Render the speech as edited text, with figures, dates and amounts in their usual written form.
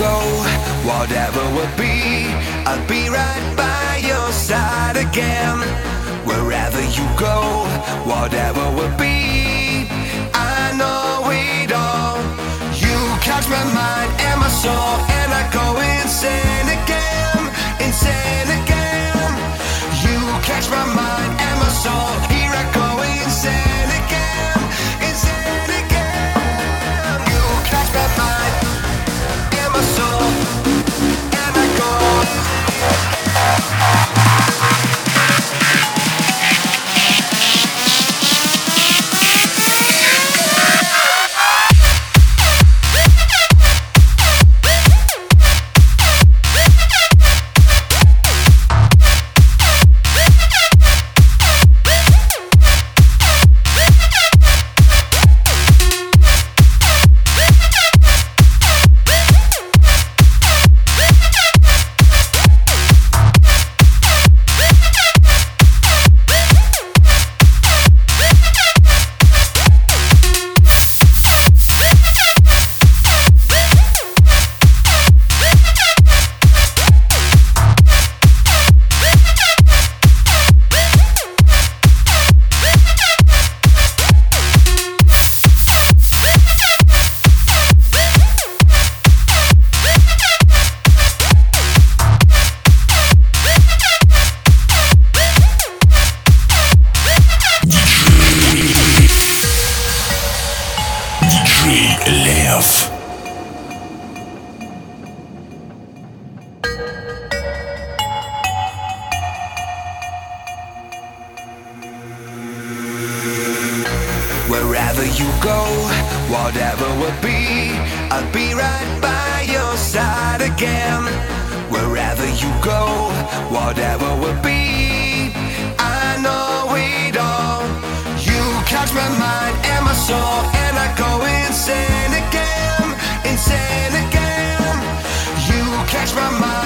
go, whatever will be, I'll be right by your side again. Wherever you go, whatever will be, I know it all. You catch my mind and my soul, and I go insane again, insane again. You catch my mind and my soul, here I go insane again, insane again. You catch my mind and my soul, and I go. Wherever you go, whatever will be, I'll be right by your side again. Wherever you go, whatever will be, I know it all. You catch my mind and my soul, and I go insane again, insane again. You catch my mind